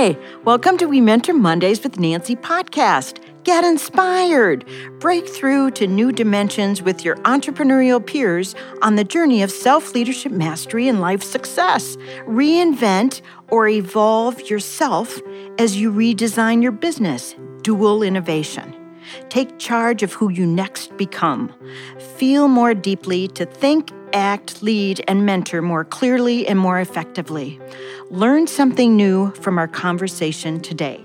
Hi, welcome to We Mentor Mondays with Nancy podcast. Get inspired. Break through to new dimensions with your entrepreneurial peers on the journey of self-leadership mastery and life success. Reinvent or evolve yourself as you redesign your business. Dual innovation. Take charge of who you next become. Feel more deeply to think, act, lead, and mentor more clearly and more effectively. Learn something new from our conversation today.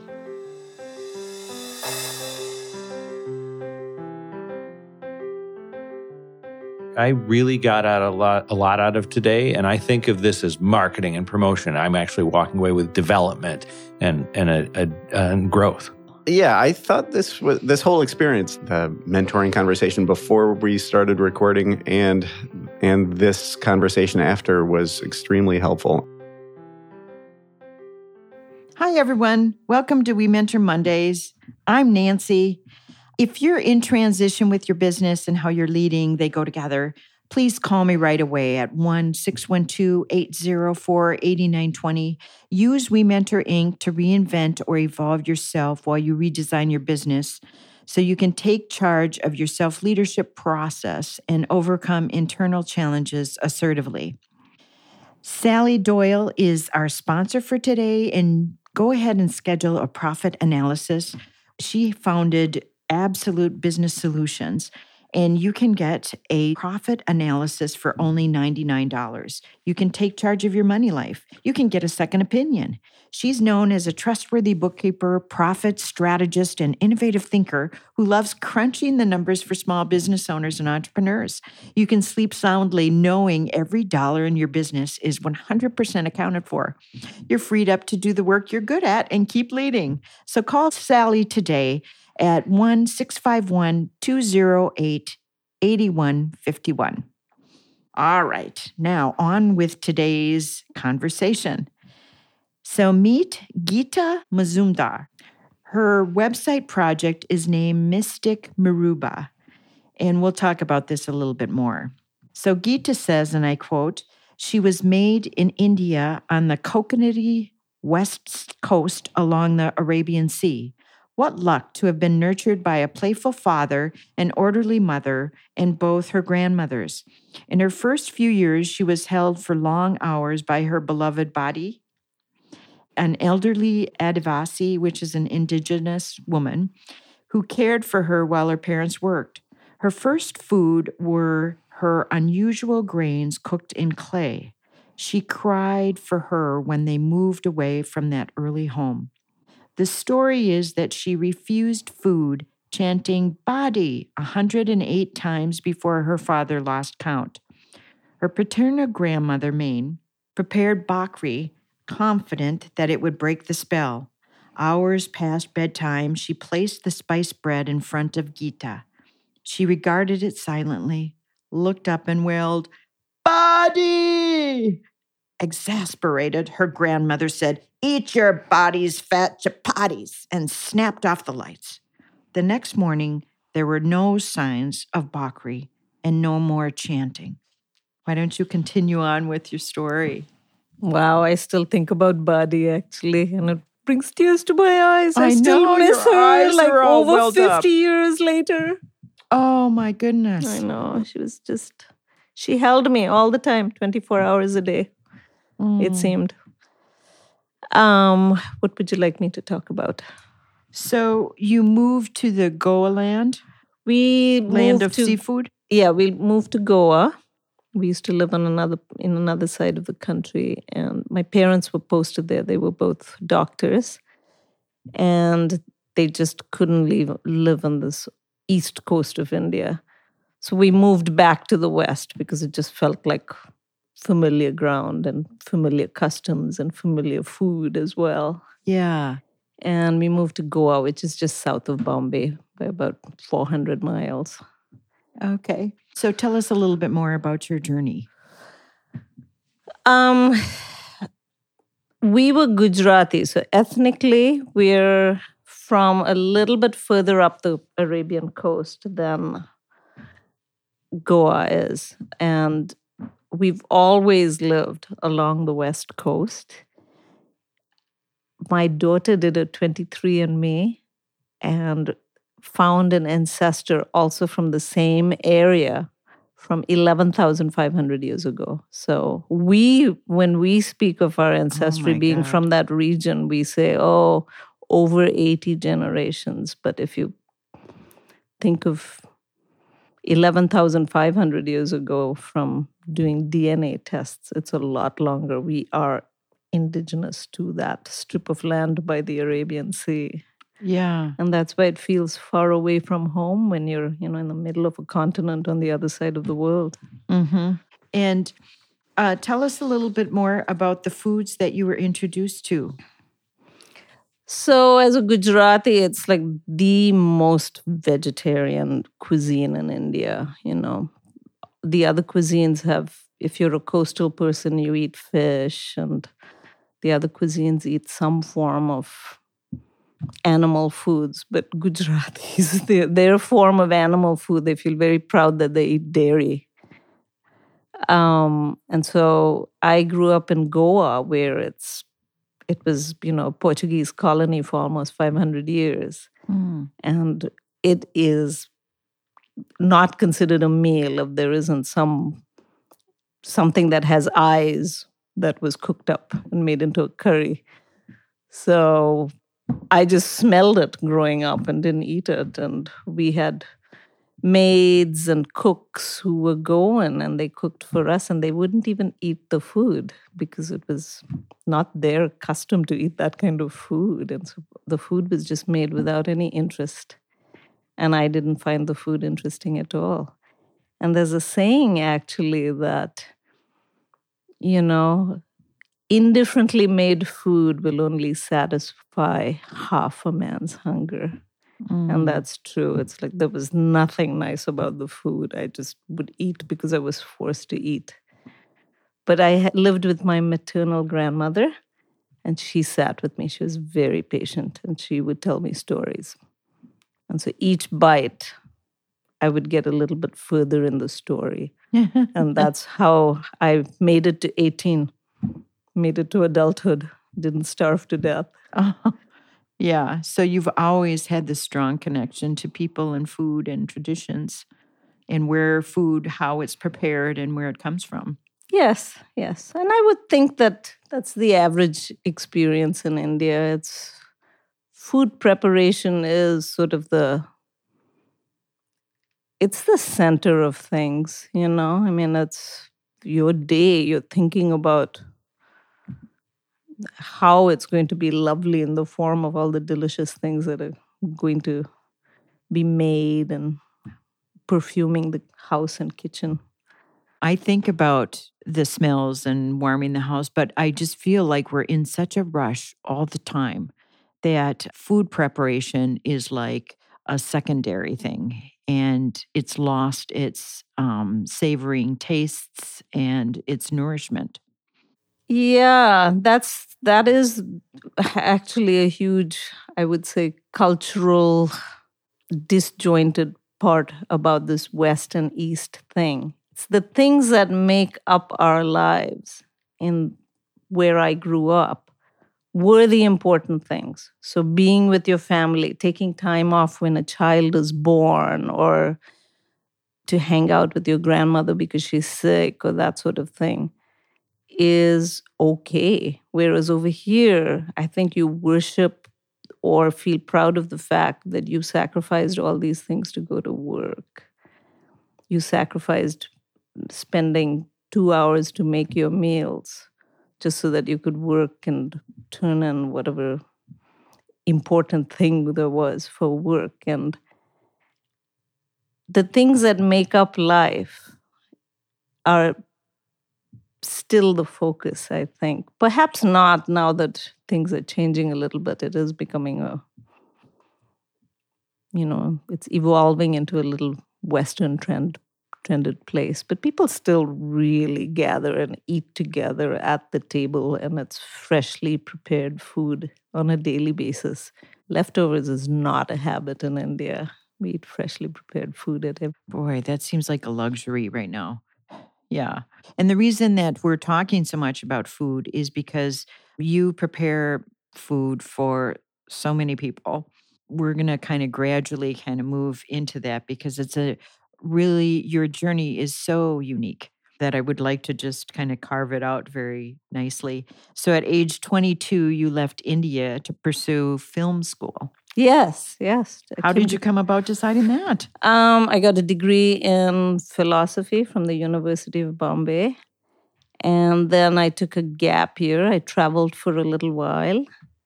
I really got a lot out of today, and I think of this as marketing and promotion. I'm actually walking away with development and growth. Yeah, I thought this whole experience, the mentoring conversation before we started recording and this conversation after, was extremely helpful. Hi, everyone. Welcome to We Mentor Mondays. I'm Nancy. If you're in transition with your business and how you're leading, they go together. Please call me right away at 1-612-804-8920. Use We Mentor Inc. to reinvent or evolve yourself while you redesign your business so you can take charge of your self-leadership process and overcome internal challenges assertively. Sally Doyle is our sponsor for today, and go ahead and schedule a profit analysis. She founded Absolute Business Solutions, and you can get a profit analysis for only $99. You can take charge of your money life. You can get a second opinion. She's known as a trustworthy bookkeeper, profit strategist, and innovative thinker who loves crunching the numbers for small business owners and entrepreneurs. You can sleep soundly knowing every dollar in your business is 100% accounted for. You're freed up to do the work you're good at and keep leading. So call Sally today at 1-651-208-8151. All right, now on with today's conversation. So meet Geeta Mazumdar. Her website project is named Mystic Maruba, and we'll talk about this a little bit more. So Geeta says, and I quote, "She was made in India on the coconutty west coast along the Arabian Sea. What luck to have been nurtured by a playful father and orderly mother and both her grandmothers. In her first few years, she was held for long hours by her beloved body, an elderly Adivasi, which is an indigenous woman, who cared for her while her parents worked. Her first food were her unusual grains cooked in clay. She cried for her when they moved away from that early home. The story is that she refused food, chanting Badi 108 times before her father lost count. Her paternal grandmother, Maine, prepared bakri, confident that it would break the spell. Hours past bedtime, she placed the spiced bread in front of Geeta. She regarded it silently, looked up and wailed, Badi! Exasperated, her grandmother said, Eat your body's fat chapatis, and snapped off the lights. The next morning, there were no signs of bakri and no more chanting. Why don't you continue on with your story? Wow, I still think about Badi actually, and it brings tears to my eyes. I still know, miss your her eyes like are all over welled 50 up. years later. Oh my goodness. I know, she held me all the time, 24 hours a day, it seemed. What would you like me to talk about? So you moved to the Goa land? We Land moved of seafood? Yeah, we moved to Goa. We used to live on another side of the country, and my parents were posted there. They were both doctors, and they just couldn't live on this east coast of India. So we moved back to the west because it just felt like familiar ground and familiar customs and familiar food as well. Yeah. And we moved to Goa, which is just south of Bombay by about 400 miles. Okay. So tell us a little bit more about your journey. We were Gujarati, so ethnically we're from a little bit further up the Arabian coast than Goa is. And we've always lived along the west coast. my daughter did a 23andMe and found an ancestor also from the same area from 11,500 years ago. So when we speak of our ancestry being God. from that region, we say, oh, over 80 generations. But if you think of 11,500 years ago from doing DNA tests, it's a lot longer. We are indigenous to that strip of land by the Arabian Sea. Yeah. And that's why it feels far away from home when you're, in the middle of a continent on the other side of the world. Mm-hmm. And tell us a little bit more about the foods that you were introduced to. So as a Gujarati, it's like the most vegetarian cuisine in India. The other cuisines have, if you're a coastal person, you eat fish, and the other cuisines eat some form of animal foods. But Gujaratis, their form of animal food, they feel very proud that they eat dairy. And so I grew up in Goa, where it was, a Portuguese colony for almost 500 years. And it is not considered a meal if there isn't something that has eyes that was cooked up and made into a curry. So I just smelled it growing up and didn't eat it. And we had maids and cooks who were going and they cooked for us, and they wouldn't even eat the food because it was not their custom to eat that kind of food. And so the food was just made without any interest. And I didn't find the food interesting at all. And there's a saying actually that, indifferently made food will only satisfy half a man's hunger. And that's true. It's like there was nothing nice about the food. I just would eat because I was forced to eat. But I lived with my maternal grandmother, and she sat with me. She was very patient, and she would tell me stories. And so each bite, I would get a little bit further in the story. And that's how I made it to 18, made it to adulthood, didn't starve to death. Yeah. So you've always had this strong connection to people and food and traditions and how it's prepared and where it comes from. Yes. And I would think that that's the average experience in India. Food preparation is sort of it's the center of things, I mean, it's your day. You're thinking about how it's going to be lovely in the form of all the delicious things that are going to be made and perfuming the house and kitchen. I think about the smells and warming the house, but I just feel like we're in such a rush all the time that food preparation is like a secondary thing, and it's lost its savoring tastes and its nourishment. Yeah, that is actually a huge, I would say, cultural disjointed part about this West and East thing. It's the things that make up our lives in where I grew up were the important things. So being with your family, taking time off when a child is born, or to hang out with your grandmother because she's sick, or that sort of thing, is okay. Whereas over here, I think you worship or feel proud of the fact that you sacrificed all these things to go to work. You sacrificed spending 2 hours to make your meals just so that you could work and turn in whatever important thing there was for work. And the things that make up life are still the focus, I think. Perhaps not now that things are changing a little bit. It is becoming it's evolving into a little Western trended place. But people still really gather and eat together at the table, and it's freshly prepared food on a daily basis. Leftovers is not a habit in India. We eat freshly prepared food at every. Boy, that seems like a luxury right now. Yeah. And the reason that we're talking so much about food is because you prepare food for so many people. We're going to kind of gradually kind of move into that because it's your journey is so unique that I would like to just kind of carve it out very nicely. So at age 22, you left India to pursue film school. Yes. How did you come about deciding that? I got a degree in philosophy from the University of Bombay. And then I took a gap year. I traveled for a little while.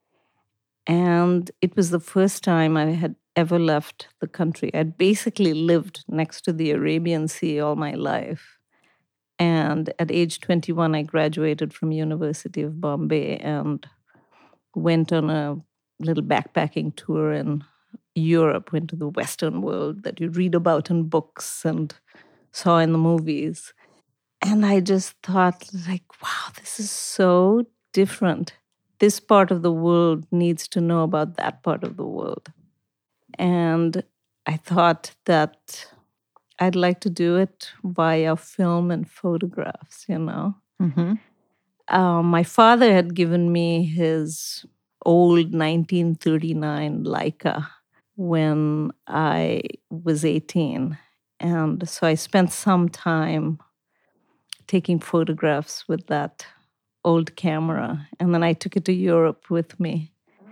And it was the first time I had ever left the country. I'd basically lived next to the Arabian Sea all my life. And at age 21, I graduated from University of Bombay and went on a little backpacking tour in Europe, went to the Western world that you read about in books and saw in the movies. And I just thought, wow, this is so different. This part of the world needs to know about that part of the world. And I thought that I'd like to do it via film and photographs, Mm-hmm. My father had given me his old 1939 Leica when I was 18. And so I spent some time taking photographs with that old camera. And then I took it to Europe with me.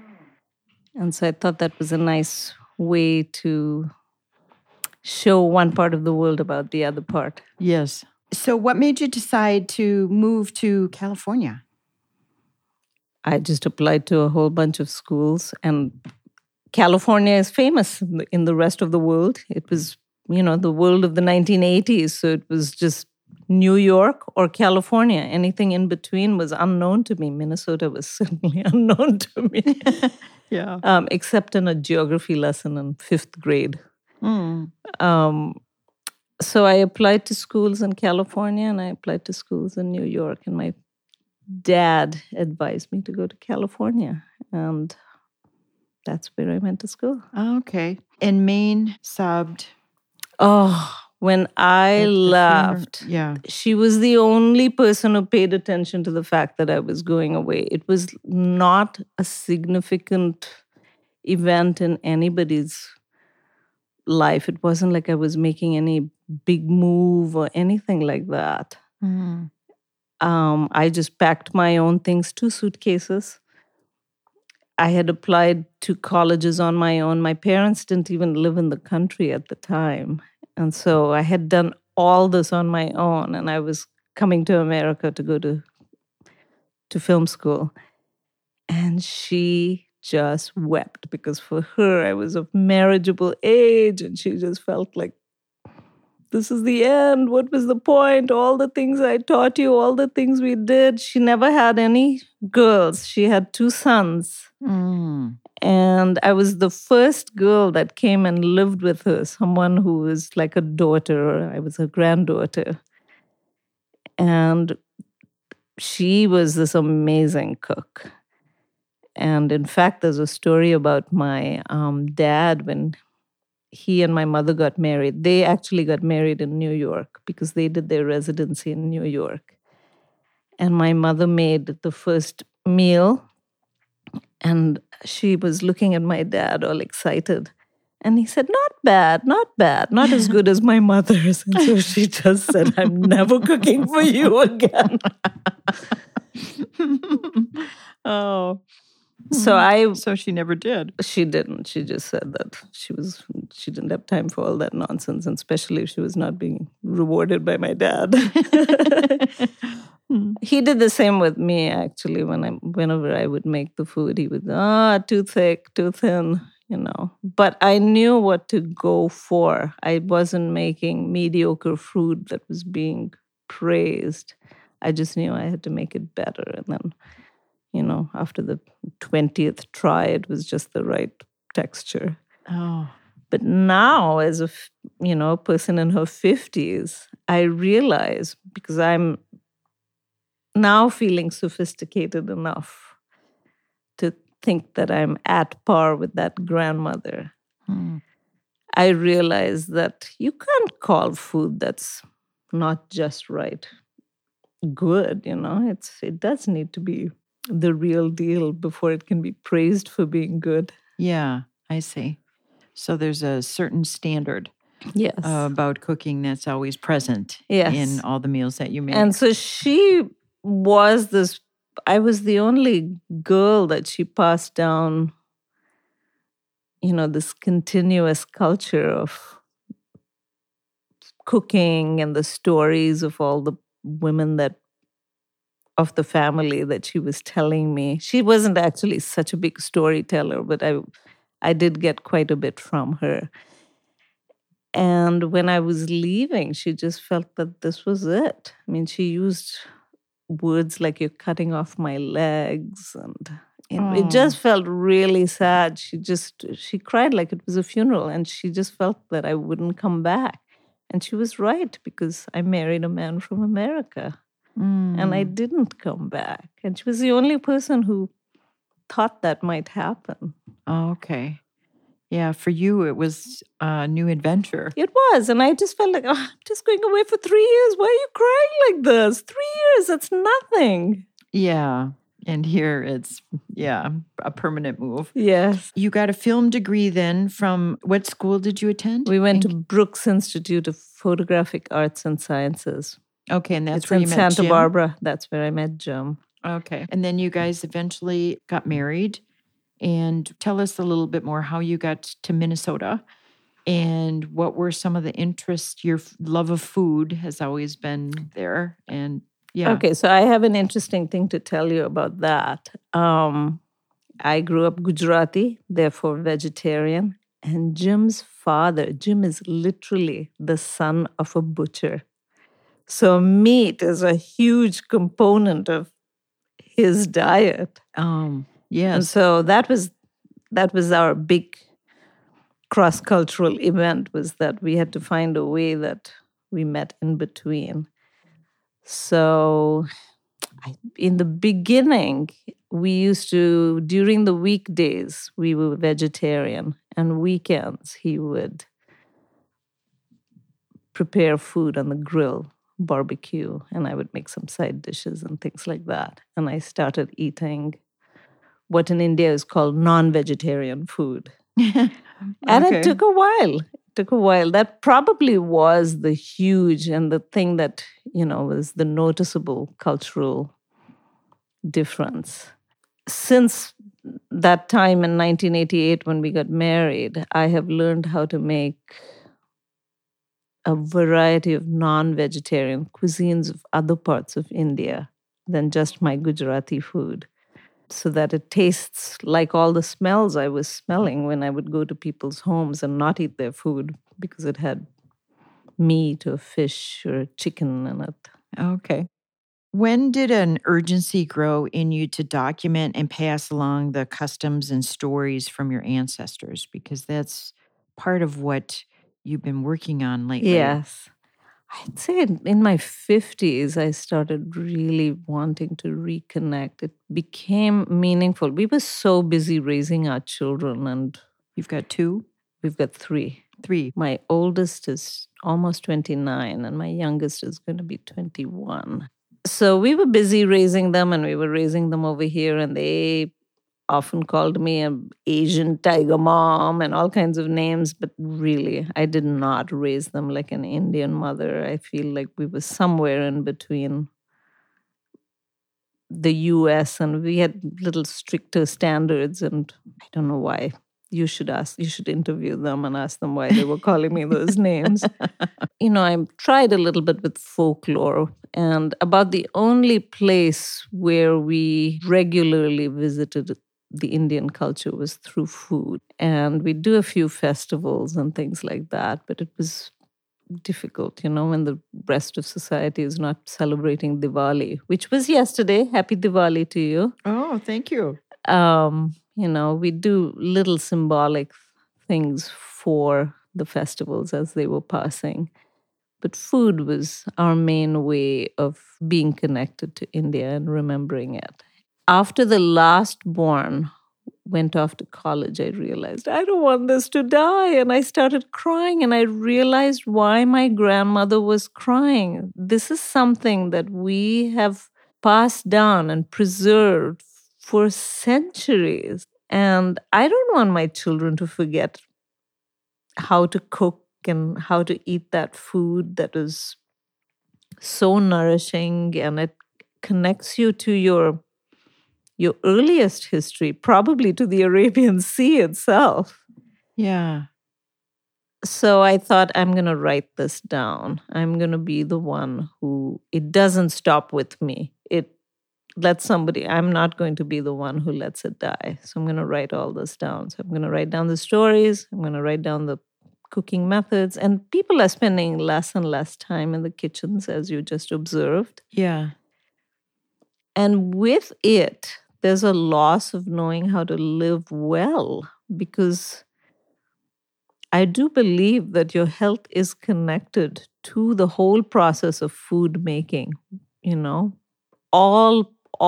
And so I thought that was a nice way to show one part of the world about the other part. Yes. So what made you decide to move to California? I just applied to a whole bunch of schools, and California is famous in the rest of the world. It was, the world of the 1980s. So it was just New York or California. Anything in between was unknown to me. Minnesota was certainly unknown to me. Yeah. Except in a geography lesson in 5th grade. Mm. So I applied to schools in California and I applied to schools in New York. And my dad advised me to go to California. And that's where I went to school. Okay. And Maine subbed. Oh, when I left, she was the only person who paid attention to the fact that I was going away. It was not a significant event in anybody's life. It wasn't like I was making any big move or anything like that. Mm. I just packed my own things, 2 suitcases. I had applied to colleges on my own. My parents didn't even live in the country at the time. And so I had done all this on my own. And I was coming to America to go to film school. And she just wept because for her, I was of marriageable age. And she just felt like, this is the end. What was the point? All the things I taught you, all the things we did. She never had any girls. She had 2 sons. Mm. And I was the first girl that came and lived with her, someone who was like a daughter. I was her granddaughter. And she was this amazing cook. And in fact, there's a story about my dad when he and my mother got married. They actually got married in New York because they did their residency in New York. And my mother made the first meal. And she was looking at my dad all excited. And he said, not bad, not as good as my mother's. And so she just said, I'm never cooking for you again. Oh. So she never did. She didn't. She just said that she didn't have time for all that nonsense, and especially if she was not being rewarded by my dad. He did the same with me, actually. Whenever I would make the food, he would, too thick, too thin, But I knew what to go for. I wasn't making mediocre food that was being praised. I just knew I had to make it better. And then, after the 20th try, it was just the right texture. Oh. But now, as a person in her 50s, I realize, because I'm now feeling sophisticated enough to think that I'm at par with that grandmother. I realize that you can't call food that's not just right good, it does need to be the real deal before it can be praised for being good. Yeah, I see. So there's a certain standard Yes. about cooking that's always present Yes. in all the meals that you make. And so she was this, I was the only girl that she passed down, this continuous culture of cooking and the stories of all the women of the family that she was telling me. She wasn't actually such a big storyteller, but I did get quite a bit from her. And when I was leaving, she just felt that this was it. I mean, she used words like, "You're cutting off my legs." And it just felt really sad. She cried like it was a funeral. And she just felt that I wouldn't come back. And she was right, because I married a man from America. And I didn't come back. And she was the only person who thought that might happen. Oh, okay. Yeah, for you, it was a new adventure. It was. And I just felt like, I'm just going away for 3 years. Why are you crying like this? 3 years, that's nothing. Yeah. And here it's, a permanent move. Yes. You got a film degree then from, what school did you attend? We went to Brooks Institute of Photographic Arts and Sciences. Okay, and that's it's where you in met Santa Jim? Barbara. That's where I met Jim. Okay. And then you guys eventually got married. And tell us a little bit more how you got to Minnesota and what were some of the interests. Your love of food has always been there. And Okay, so I have an interesting thing to tell you about that. I grew up Gujarati, therefore vegetarian. And Jim's father, Jim is literally the son of a butcher. So meat is a huge component of his diet. Yes. And so that was our big cross-cultural event, was that we had to find a way that we met in between. So in the beginning, we used to, during the weekdays, we were vegetarian. And weekends, he would prepare food on the grill, barbecue, and I would make some side dishes and things like that. And I started eating what in India is called non-vegetarian food. And it took a while. That probably was the huge and the thing that, was the noticeable cultural difference. Since that time in 1988 when we got married, I have learned how to make a variety of non-vegetarian cuisines of other parts of India than just my Gujarati food, so that it tastes like all the smells I was smelling when I would go to people's homes and not eat their food because it had meat or fish or chicken in it. Okay. When did an urgency grow in you to document and pass along the customs and stories from your ancestors? Because that's part of what you've been working on lately. Yes. I'd say in my 50s, I started really wanting to reconnect. It became meaningful. We were so busy raising our children, and you've got 2? We've got 3. 3. My oldest is almost 29, and my youngest is going to be 21. So we were busy raising them, and we were raising them over here, and they often called me an Asian tiger mom and all kinds of names, but really, I did not raise them like an Indian mother. I feel like we were somewhere in between the U.S., and we had little stricter standards, and I don't know why. You should interview them and ask them why they were calling me those names. I tried a little bit with folklore, and about the only place where we regularly visited the Indian culture was through food. And we do a few festivals and things like that, but it was difficult, when the rest of society is not celebrating Diwali, which was yesterday. Happy Diwali to you. Oh, thank you. We do little symbolic things for the festivals as they were passing. But food was our main way of being connected to India and remembering it. After the last born went off to college, I realized, I don't want this to die. And I started crying, and I realized why my grandmother was crying. This is something that we have passed down and preserved for centuries. And I don't want my children to forget how to cook and how to eat that food that is so nourishing, and it connects you to your earliest history, probably to the Arabian Sea itself. Yeah. So I thought, I'm going to write this down. I'm going to be the one who, it doesn't stop with me. It lets somebody, I'm not going to be the one who lets it die. So I'm going to write all this down. So I'm going to write down the stories. I'm going to write down the cooking methods. And people are spending less and less time in the kitchens, as you just observed. Yeah. And with it, there's a loss of knowing how to live well, because I do believe that your health is connected to the whole process of food making. You know, all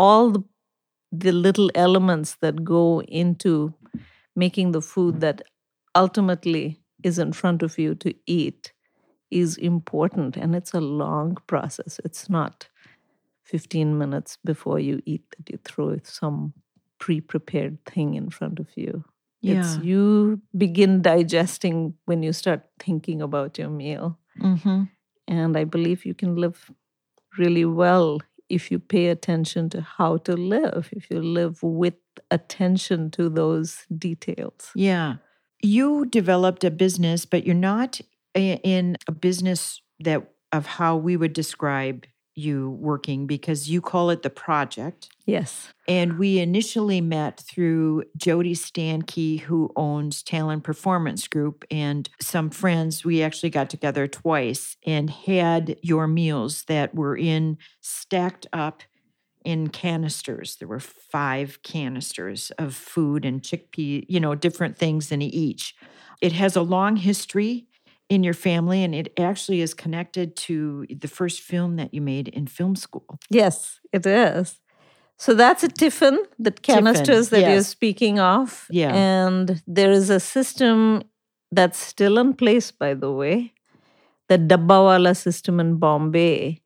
the little elements that go into making the food that ultimately is in front of you to eat is important. And it's a long process. It's not 15 minutes before you eat that you throw some pre-prepared thing in front of you. Yeah. It's you begin digesting when you start thinking about your meal. Mm-hmm. And I believe you can live really well if you pay attention to how to live, if you live with attention to those details. Yeah. You developed a business, but you're not in a business that of how we would describe you working, because you call it The Project. Yes. And we initially met through Jody Stankey, who owns Talent Performance Group, and some friends. We actually got together twice and had your meals that were stacked up in canisters. There were 5 canisters of food and chickpea, different things in each. It has a long history in your family, and it actually is connected to the first film that you made in film school. Yes, it is. So that's a tiffin, the canisters that you're yes. speaking of. Yeah. And there is a system that's still in place, by the way, the Dabbawala system in Bombay.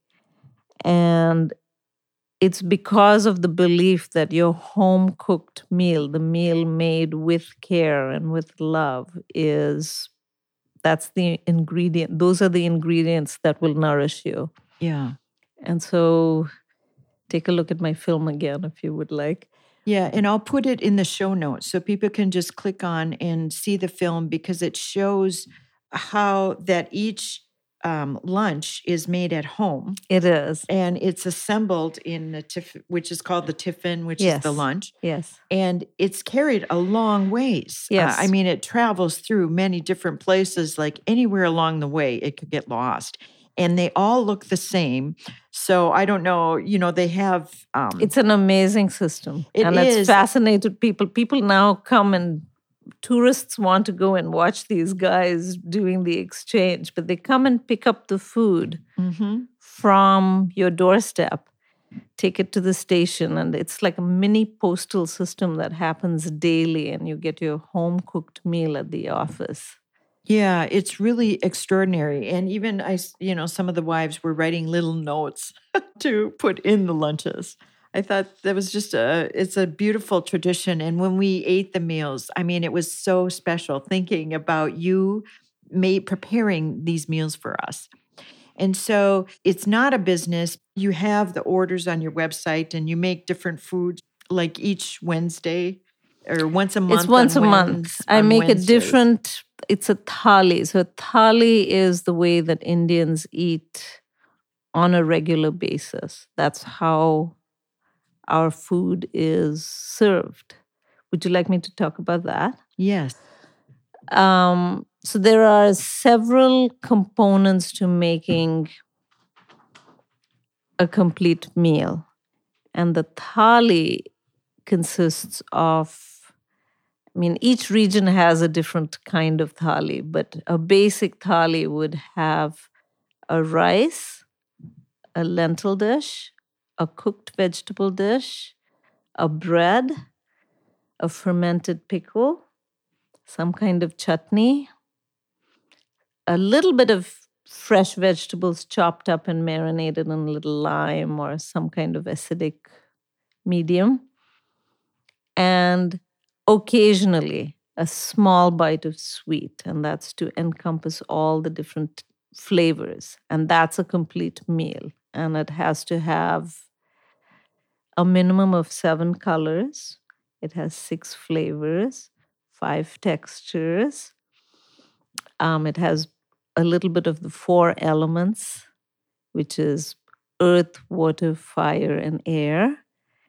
And it's because of the belief that your home-cooked meal, the meal made with care and with love, that's the ingredient. Those are the ingredients that will nourish you. Yeah. And so take a look at my film again if you would like. Yeah, and I'll put it in the show notes so people can just click on and see the film, because it shows how that each lunch is made at home. It is. And it's assembled in the tiffin, which is called the tiffin, which Yes. is the lunch. Yes. And it's carried a long ways. Yes. I mean, it travels through many different places, like anywhere along the way, it could get lost. And they all look the same. So I don't know, they have... It's an amazing system. It's fascinated people. People now come, and tourists want to go and watch these guys doing the exchange, but they come and pick up the food from your doorstep, take it to the station, and it's like a mini postal system that happens daily, and you get your home-cooked meal at the office. Yeah, it's really extraordinary. And even some of the wives were writing little notes to put in the lunches. I thought that was it's a beautiful tradition. And when we ate the meals, I mean, it was so special thinking about you preparing these meals for us. And so it's not a business. You have the orders on your website, and you make different foods like each Wednesday or once a month. It's once a month. I make it's a thali. So a thali is the way that Indians eat on a regular basis. That's how our food is served. Would you like me to talk about that? Yes. So there are several components to making a complete meal. And the thali consists of, each region has a different kind of thali, but a basic thali would have a rice, a lentil dish, a cooked vegetable dish, a bread, a fermented pickle, some kind of chutney, a little bit of fresh vegetables chopped up and marinated in a little lime or some kind of acidic medium, and occasionally a small bite of sweet, and that's to encompass all the different flavors. And that's a complete meal. And it has to have a minimum of 7 colors. It has 6 flavors, 5 textures. It has a little bit of the 4 elements, which is earth, water, fire, and air.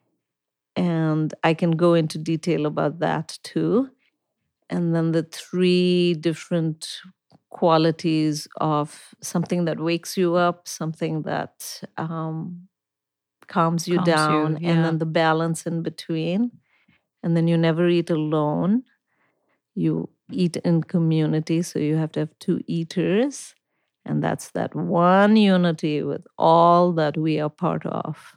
And I can go into detail about that too. And then the 3 different qualities of something that wakes you up, something that calms you down, and then the balance in between. And then you never eat alone. You eat in community, so you have to have 2 eaters. And that's that one unity with all that we are part of.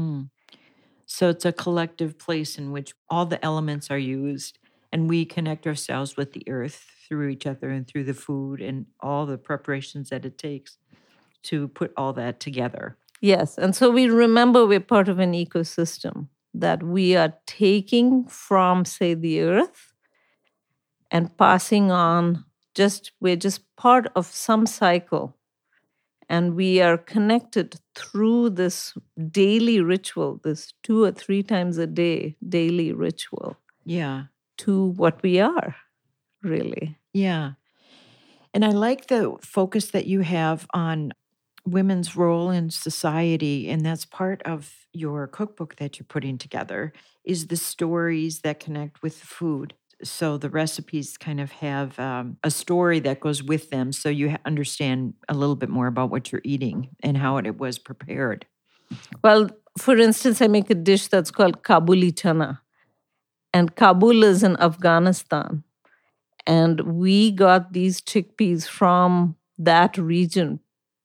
So it's a collective place in which all the elements are used, and we connect ourselves with the earth through each other and through the food and all the preparations that it takes to put all that together. Yes. And so we remember we're part of an ecosystem that we are taking from, say, the earth and passing on. We're just part of some cycle. And we are connected through this daily ritual, this 2 or 3 times a day daily ritual. Yeah. To what we are, really. Yeah. And I like the focus that you have on women's role in society, and that's part of your cookbook that you're putting together, is the stories that connect with food. So the recipes kind of have a story that goes with them, so you understand a little bit more about what you're eating and how it was prepared. Well, for instance, I make a dish that's called Kabuli chana. And Kabul is in Afghanistan. And we got these chickpeas from that region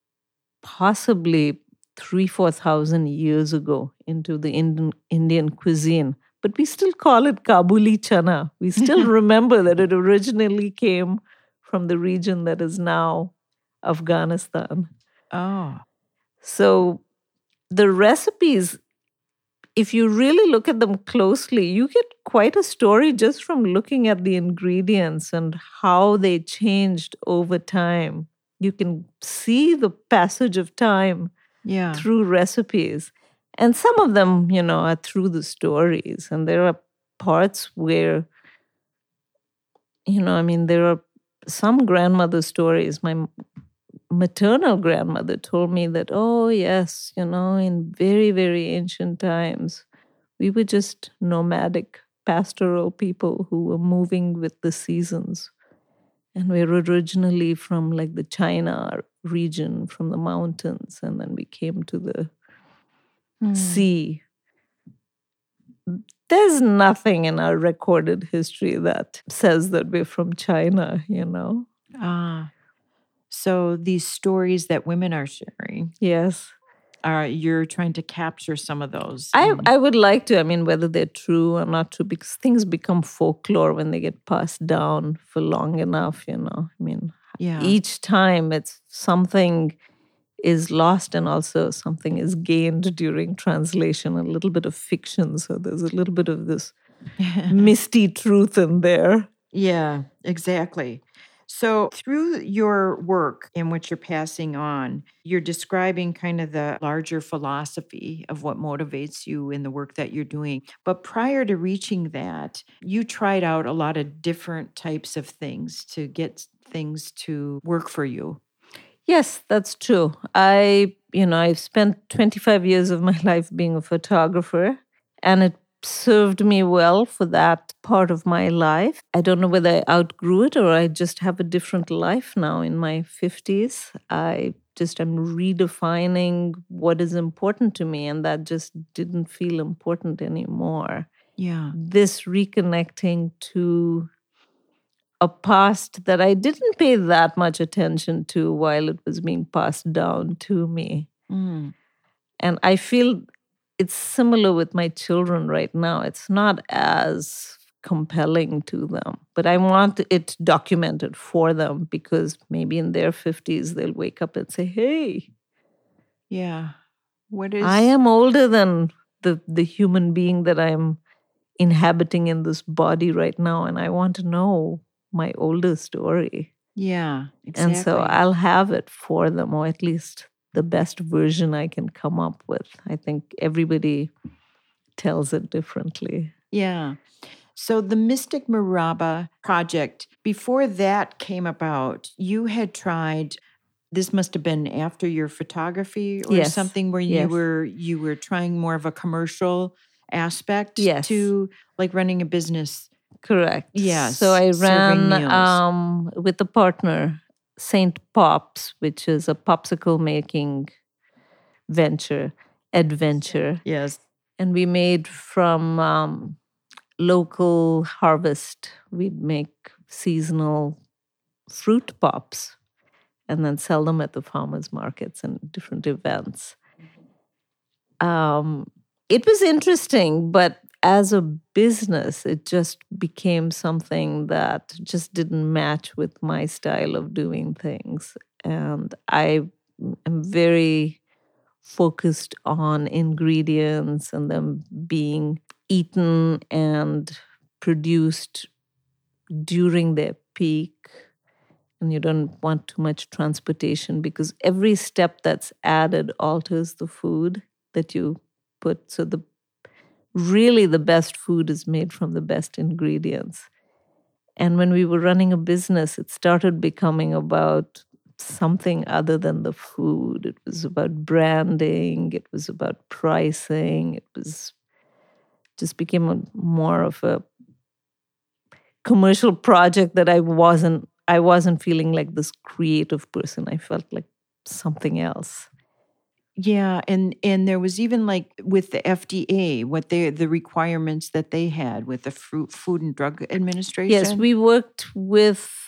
possibly 3,000-4,000 years ago into the Indian cuisine. But we still call it Kabuli chana. We still remember that it originally came from the region that is now Afghanistan. Oh. So the recipes, if you really look at them closely, you get quite a story just from looking at the ingredients and how they changed over time. You can see the passage of time through recipes. And some of them, are through the stories. And there are parts where, there are some grandmother stories. My maternal grandmother told me that, oh, yes, in very, very ancient times, we were just nomadic, pastoral people who were moving with the seasons. And we were originally from like the China region, from the mountains, and then we came to the sea. There's nothing in our recorded history that says that we're from China, So these stories that women are sharing, yes, you're trying to capture some of those. I would like to, whether they're true or not true, because things become folklore when they get passed down for long enough, Each time it's something is lost and also something is gained during translation, a little bit of fiction. So there's a little bit of this misty truth in there. Yeah, exactly. So through your work and what you're passing on, you're describing kind of the larger philosophy of what motivates you in the work that you're doing. But prior to reaching that, you tried out a lot of different types of things to get things to work for you. Yes, that's true. I've spent 25 years of my life being a photographer, and it served me well for that part of my life. I don't know whether I outgrew it or I just have a different life now in my 50s. I just am redefining what is important to me, and that just didn't feel important anymore. Yeah. This reconnecting to a past that I didn't pay that much attention to while it was being passed down to me. Mm. And I feel it's similar with my children right now. It's not as compelling to them, but I want it documented for them because maybe in their 50s, they'll wake up and say, hey, yeah, I am older than the human being that I'm inhabiting in this body right now, and I want to know my older story. Yeah, exactly. And so I'll have it for them, or at least the best version I can come up with. I think everybody tells it differently. Yeah. So the Mystic Maraba project, before that came about, you had tried, this must have been after your photography or Yes. something where Yes. you were trying more of a commercial aspect Yes. to like running a business. Correct. Yes, So I serving ran with a partner, St. Pops, which is a popsicle making adventure. Yes. And we made from local harvest. We'd make seasonal fruit pops and then sell them at the farmers markets and different events. It was interesting, but as a business, it just became something that just didn't match with my style of doing things. And I am very focused on ingredients and them being eaten and produced during their peak. And you don't want too much transportation because every step that's added alters the food that you put. So really the best food is made from the best ingredients. And when we were running a business, it started becoming about something other than the food. It was about branding. It was about pricing. It was just became more of a commercial project that I wasn't feeling like this creative person. I felt like something else. Yeah, and there was even like with the FDA, the requirements that they had with the Food and Drug Administration. Yes, we worked with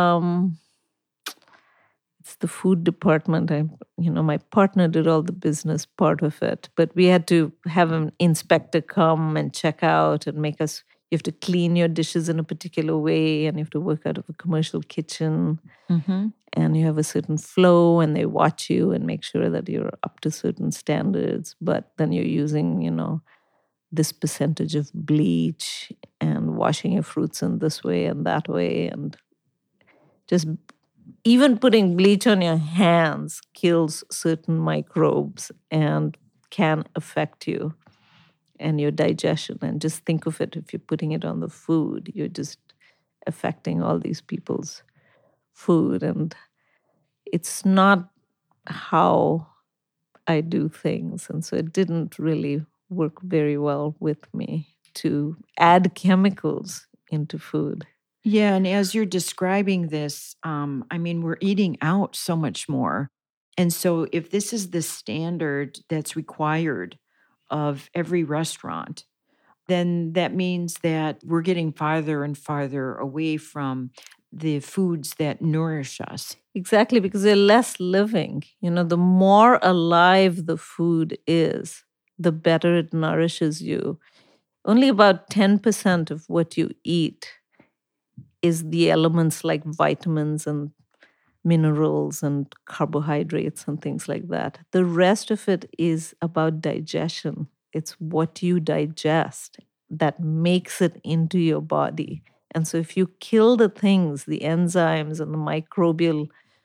it's the food department. My partner did all the business part of it, but we had to have an inspector come and check out and make us. You have to clean your dishes in a particular way, and you have to work out of a commercial kitchen. Mm-hmm. And you have a certain flow, and they watch you and make sure that you're up to certain standards. But then you're using, this percentage of bleach and washing your fruits in this way and that way. And just even putting bleach on your hands kills certain microbes and can affect you and your digestion. And just think of it, if you're putting it on the food, you're just affecting all these people's food. And it's not how I do things. And so it didn't really work very well with me to add chemicals into food. Yeah, and as you're describing this, we're eating out so much more. And so if this is the standard that's required of every restaurant, then that means that we're getting farther and farther away from the foods that nourish us. Exactly, because they're less living. The more alive the food is, the better it nourishes you. Only about 10% of what you eat is the elements like vitamins and minerals and carbohydrates and things like that. The rest of it is about digestion. It's what you digest that makes it into your body. And so if you kill the things, the enzymes and the microbial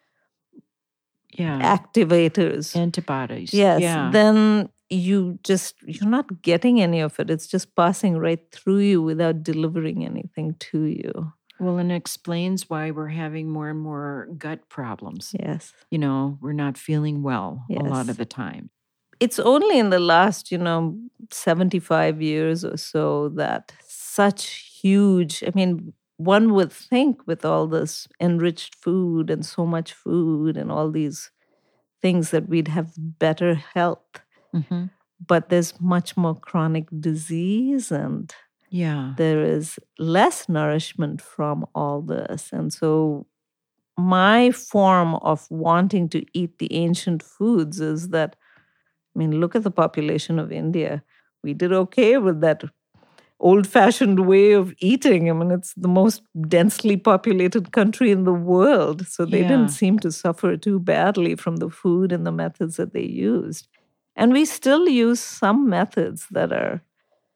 activators, antibodies, yes, then you're not getting any of it. It's just passing right through you without delivering anything to you. Well, and it explains why we're having more and more gut problems. Yes. We're not feeling well a lot of the time. It's only in the last, 75 years or so that such huge, one would think with all this enriched food and so much food and all these things that we'd have better health. Mm-hmm. But there's much more chronic disease and there is less nourishment from all this. And so my form of wanting to eat the ancient foods is that, look at the population of India. We did okay with that old-fashioned way of eating. It's the most densely populated country in the world. So they didn't seem to suffer too badly from the food and the methods that they used. And we still use some methods that are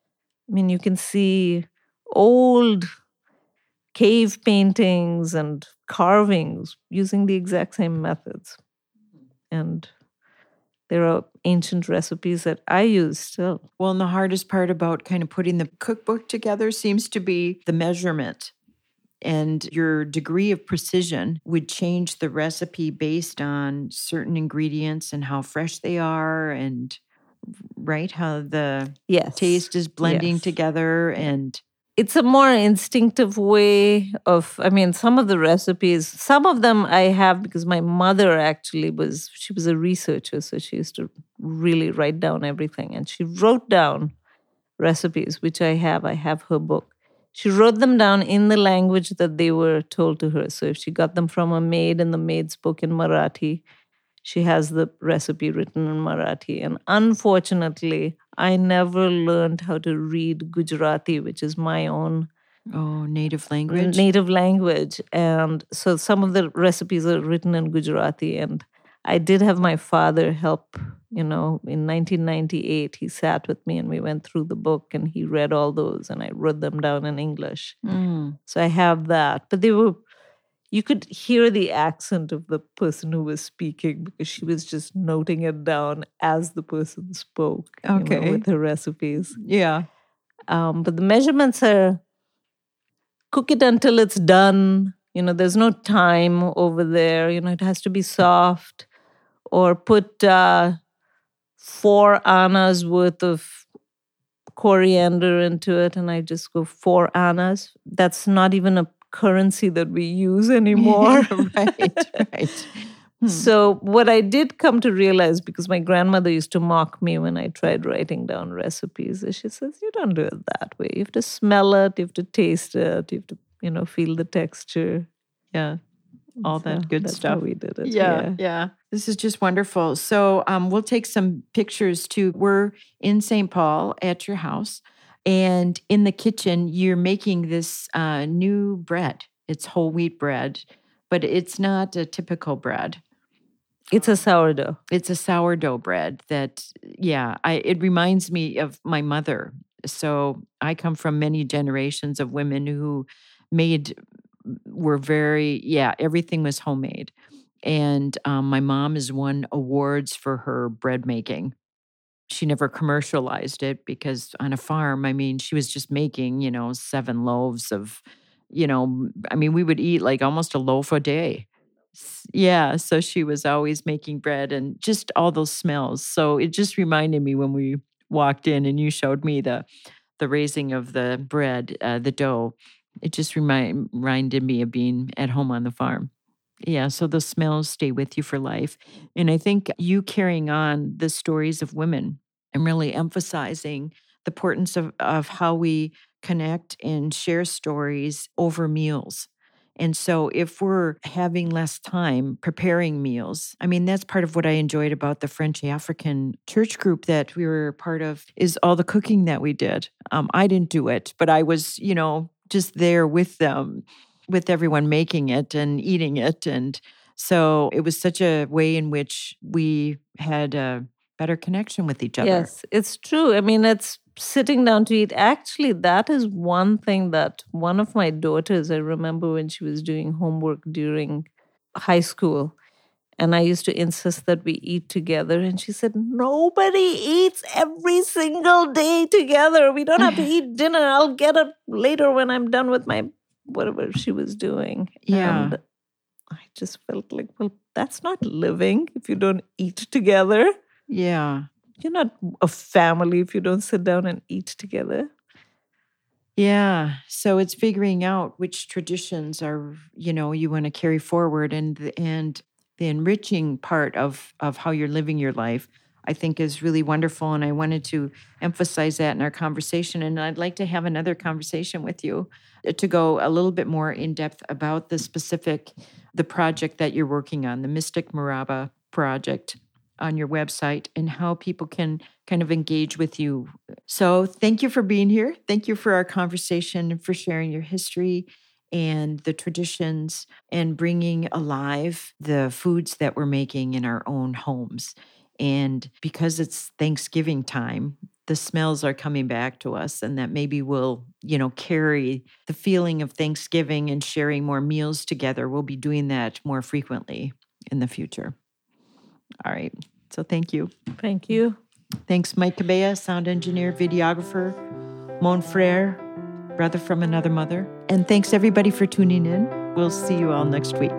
I mean, you can see old cave paintings and carvings using the exact same methods. And there are ancient recipes that I use still. Well, and the hardest part about kind of putting the cookbook together seems to be the measurement. And your degree of precision would change the recipe based on certain ingredients and how fresh they are, and right, how the taste is blending together. And it's a more instinctive way of, I mean, some of the recipes, some of them I have because my mother actually she was a researcher, so she used to really write down everything. And she wrote down recipes, which I have her book. She wrote them down in the language that they were told to her. So if she got them from a maid and the maid spoke in Marathi, she has the recipe written in Marathi. And unfortunately, I never learned how to read Gujarati, which is my own native language. And so some of the recipes are written in Gujarati. And I did have my father help, in 1998, he sat with me and we went through the book and he read all those and I wrote them down in English. So I have that. But you could hear the accent of the person who was speaking because she was just noting it down as the person spoke with her recipes. Yeah. But the measurements are cook it until it's done. There's no time over there. It has to be soft. Or put 4 annas worth of coriander into it. And I just go 4 annas. That's not even a currency that we use anymore. Right. So what I did come to realize, because my grandmother used to mock me when I tried writing down recipes, is she says, you don't do it that way. You have to smell it, you have to taste it, you have to, feel the texture. Yeah. All that good that's stuff. How we did it. Yeah. This is just wonderful. So we'll take some pictures too. We're in St. Paul at your house. And in the kitchen, you're making this new bread. It's whole wheat bread, but it's not a typical bread. It's a sourdough. It's a sourdough bread that, it reminds me of my mother. So I come from many generations of women who everything was homemade. And my mom has won awards for her bread making. She never commercialized it because on a farm, she was just making, 7 loaves of, we would eat like almost a loaf a day. Yeah. So she was always making bread and just all those smells. So it just reminded me when we walked in and you showed me the raising of the bread, the dough. It just reminded me of being at home on the farm. Yeah, so the smells stay with you for life. And I think you carrying on the stories of women and really emphasizing the importance of how we connect and share stories over meals. And so if we're having less time preparing meals, that's part of what I enjoyed about the French African church group that we were part of, is all the cooking that we did. I didn't do it, but I was, just there with them, with everyone making it and eating it. And so it was such a way in which we had a better connection with each other. Yes, it's true. It's sitting down to eat. Actually, that is one thing that one of my daughters, I remember when she was doing homework during high school, and I used to insist that we eat together. And she said, nobody eats every single day together. We don't have to eat dinner. I'll get it later when I'm done with my whatever she was doing. Yeah. And I just felt like, well, that's not living if you don't eat together. Yeah. You're not a family if you don't sit down and eat together. Yeah. So it's figuring out which traditions are, you want to carry forward, and the enriching part of how you're living your life, I think, is really wonderful. And I wanted to emphasize that in our conversation. And I'd like to have another conversation with you to go a little bit more in depth about the project that you're working on, the Mystic Maraba project on your website, and how people can kind of engage with you. So thank you for being here. Thank you for our conversation and for sharing your history and the traditions and bringing alive the foods that we're making in our own homes. And because it's Thanksgiving time, the smells are coming back to us, and that maybe we'll, carry the feeling of Thanksgiving and sharing more meals together. We'll be doing that more frequently in the future. All right. So thank you. Thank you. Thanks, Mike Cabea, sound engineer, videographer, Mon Frere, brother from another mother. And thanks everybody for tuning in. We'll see you all next week.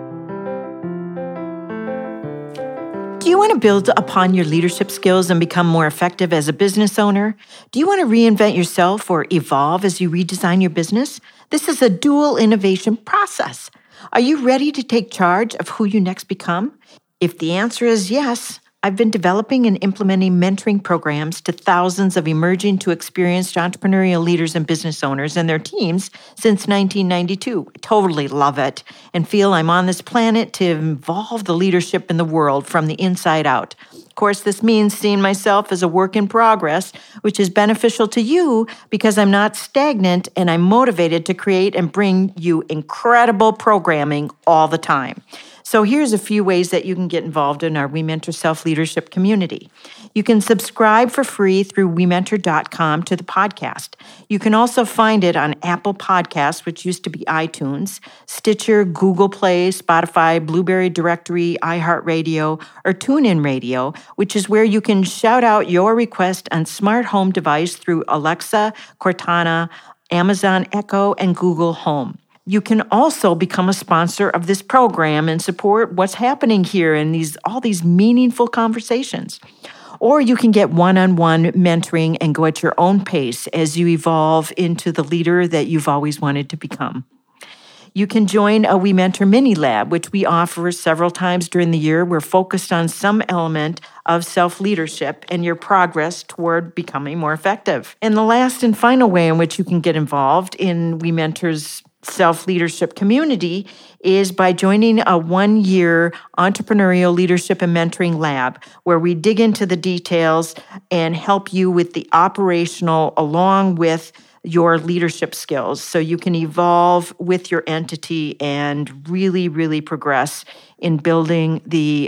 Do you want to build upon your leadership skills and become more effective as a business owner? Do you want to reinvent yourself or evolve as you redesign your business? This is a dual innovation process. Are you ready to take charge of who you next become? If the answer is yes, I've been developing and implementing mentoring programs to thousands of emerging to experienced entrepreneurial leaders and business owners and their teams since 1992. I totally love it and feel I'm on this planet to evolve the leadership in the world from the inside out. Of course, this means seeing myself as a work in progress, which is beneficial to you because I'm not stagnant and I'm motivated to create and bring you incredible programming all the time. So here's a few ways that you can get involved in our We Mentor Self-Leadership community. You can subscribe for free through WeMentor.com to the podcast. You can also find it on Apple Podcasts, which used to be iTunes, Stitcher, Google Play, Spotify, Blueberry Directory, iHeartRadio, or TuneIn Radio, which is where you can shout out your request on smart home device through Alexa, Cortana, Amazon Echo, and Google Home. You can also become a sponsor of this program and support what's happening here in all these meaningful conversations. Or you can get one-on-one mentoring and go at your own pace as you evolve into the leader that you've always wanted to become. You can join a We Mentor Mini Lab, which we offer several times during the year. We're focused on some element of self-leadership and your progress toward becoming more effective. And the last and final way in which you can get involved in We Mentor's self-leadership community is by joining a one-year entrepreneurial leadership and mentoring lab where we dig into the details and help you with the operational along with your leadership skills so you can evolve with your entity and really, really progress in building the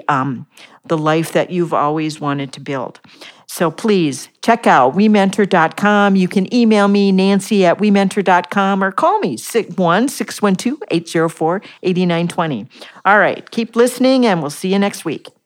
life that you've always wanted to build. So please check out WeMentor.com. You can email me, Nancy at WeMentor.com, or call me 612-804-8920. All right, keep listening, and we'll see you next week.